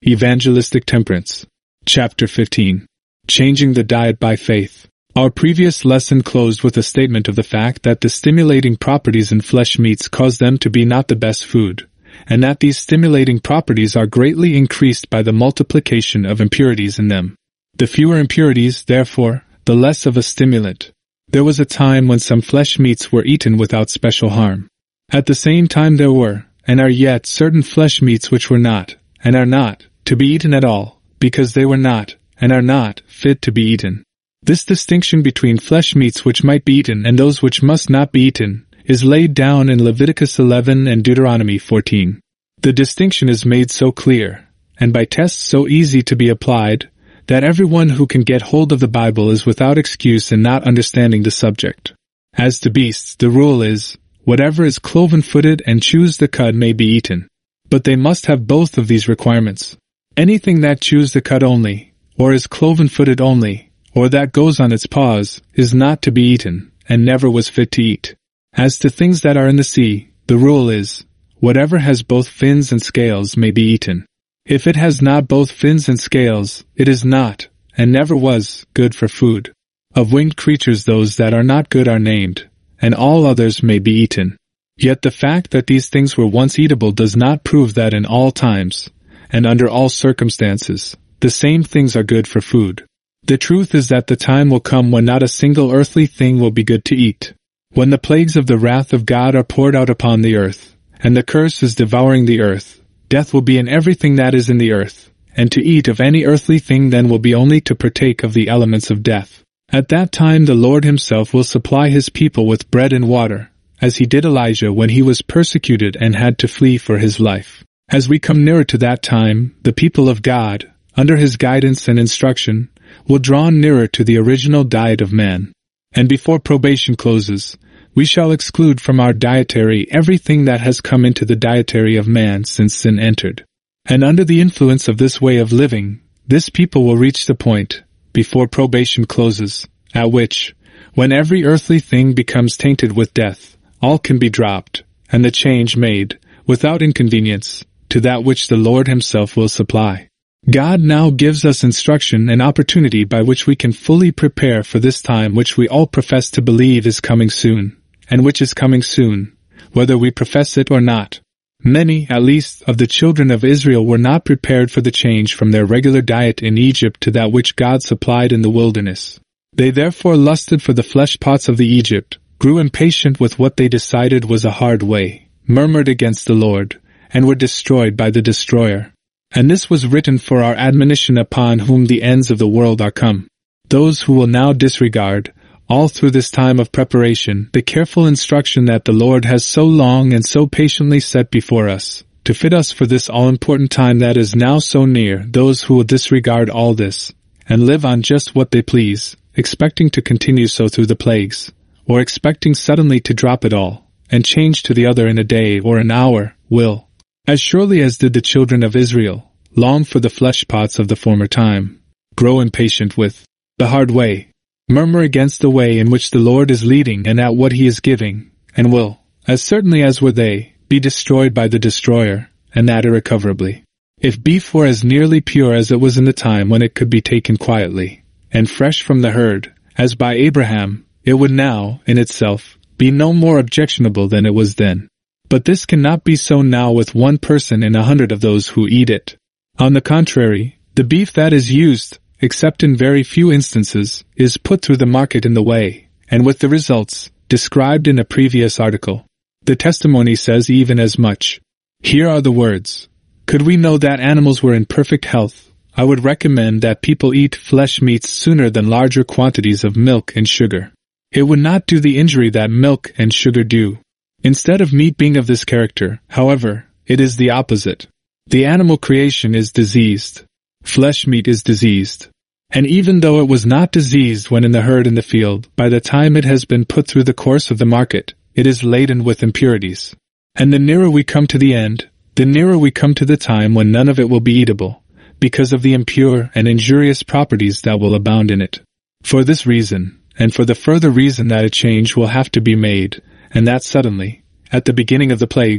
Evangelistic Temperance. Chapter 15. Changing the Diet by Faith. Our previous lesson closed with a statement of the fact that the stimulating properties in flesh meats cause them to be not the best food, and that these stimulating properties are greatly increased by the multiplication of impurities in them. The fewer impurities, therefore, the less of a stimulant. There was a time when some flesh meats were eaten without special harm. At the same time there were, and are yet, certain flesh meats which were not, and are not, to be eaten at all, because they were not, and are not, fit to be eaten. This distinction between flesh meats which might be eaten and those which must not be eaten is laid down in Leviticus 11 and Deuteronomy 14. The distinction is made so clear, and by tests so easy to be applied, that everyone who can get hold of the Bible is without excuse in not understanding the subject. As to beasts, the rule is, whatever is cloven-footed and chews the cud may be eaten. But they must have both of these requirements. Anything that chews the cud only, or is cloven-footed only, or that goes on its paws, is not to be eaten, and never was fit to eat. As to things that are in the sea, the rule is, whatever has both fins and scales may be eaten. If it has not both fins and scales, it is not, and never was, good for food. Of winged creatures those that are not good are named, and all others may be eaten. Yet the fact that these things were once eatable does not prove that in all times, and under all circumstances, the same things are good for food. The truth is that the time will come when not a single earthly thing will be good to eat. When the plagues of the wrath of God are poured out upon the earth, and the curse is devouring the earth, death will be in everything that is in the earth, and to eat of any earthly thing then will be only to partake of the elements of death. At that time the Lord himself will supply his people with bread and water, as he did Elijah when he was persecuted and had to flee for his life. As we come nearer to that time, the people of God, under his guidance and instruction, will draw nearer to the original diet of man. And before probation closes, we shall exclude from our dietary everything that has come into the dietary of man since sin entered. And under the influence of this way of living, this people will reach the point, before probation closes, at which, when every earthly thing becomes tainted with death, all can be dropped, and the change made, without inconvenience, to that which the Lord himself will supply. God now gives us instruction and opportunity by which we can fully prepare for this time which we all profess to believe is coming soon, and which is coming soon, whether we profess it or not. Many, at least, of the children of Israel were not prepared for the change from their regular diet in Egypt to that which God supplied in the wilderness. They therefore lusted for the flesh pots of the Egypt, grew impatient with what they decided was a hard way, murmured against the Lord, and were destroyed by the destroyer. And this was written for our admonition upon whom the ends of the world are come. Those who will now disregard, all through this time of preparation, the careful instruction that the Lord has so long and so patiently set before us, to fit us for this all-important time that is now so near, those who will disregard all this, and live on just what they please, expecting to continue so through the plagues, or expecting suddenly to drop it all, and change to the other in a day or an hour, will, as surely as did the children of Israel, long for the flesh pots of the former time, grow impatient with the hard way, murmur against the way in which the Lord is leading and at what he is giving, and will, as certainly as were they, be destroyed by the destroyer, and that irrecoverably. If beef were as nearly pure as it was in the time when it could be taken quietly, and fresh from the herd, as by Abraham, it would now, in itself, be no more objectionable than it was then. But this cannot be so now with 1 person in 100 of those who eat it. On the contrary, the beef that is used, except in very few instances, is put through the market in the way, and with the results, described in a previous article. The testimony says even as much. Here are the words. Could we know that animals were in perfect health, I would recommend that people eat flesh meats sooner than larger quantities of milk and sugar. It would not do the injury that milk and sugar do. Instead of meat being of this character, however, it is the opposite. The animal creation is diseased. Flesh meat is diseased. And even though it was not diseased when in the herd in the field, by the time it has been put through the course of the market, it is laden with impurities. And the nearer we come to the end, the nearer we come to the time when none of it will be eatable, because of the impure and injurious properties that will abound in it. For this reason, and for the further reason that a change will have to be made, and that suddenly, at the beginning of the plagues,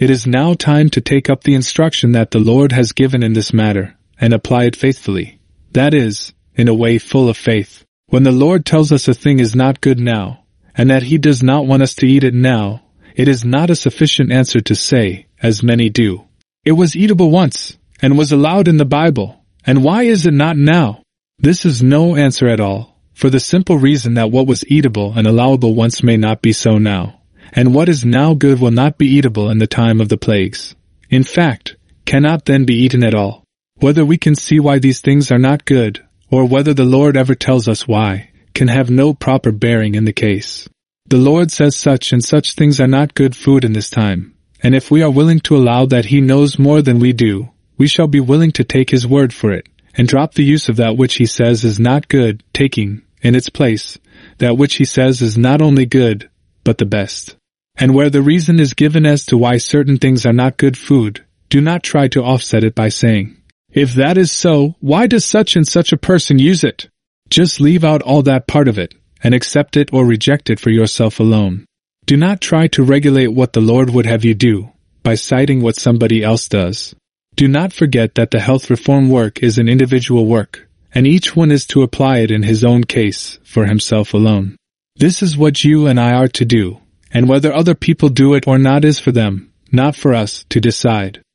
It is now time to take up the instruction that the Lord has given in this matter, and apply it faithfully. That is, in a way full of faith. When the Lord tells us a thing is not good now, and that He does not want us to eat it now, it is not a sufficient answer to say, as many do, "It was eatable once, and was allowed in the Bible, and why is it not now?" This is no answer at all, for the simple reason that what was eatable and allowable once may not be so now, and what is now good will not be eatable in the time of the plagues. In fact, cannot then be eaten at all. Whether we can see why these things are not good, or whether the Lord ever tells us why, can have no proper bearing in the case. The Lord says such and such things are not good food in this time, and if we are willing to allow that He knows more than we do, we shall be willing to take His word for it, and drop the use of that which He says is not good, taking, in its place, that which He says is not only good, but the best. And where the reason is given as to why certain things are not good food, do not try to offset it by saying, "If that is so, why does such and such a person use it?" Just leave out all that part of it, and accept it or reject it for yourself alone. Do not try to regulate what the Lord would have you do, by citing what somebody else does. Do not forget that the health reform work is an individual work, and each one is to apply it in his own case, for himself alone. This is what you and I are to do, and whether other people do it or not is for them, not for us, to decide.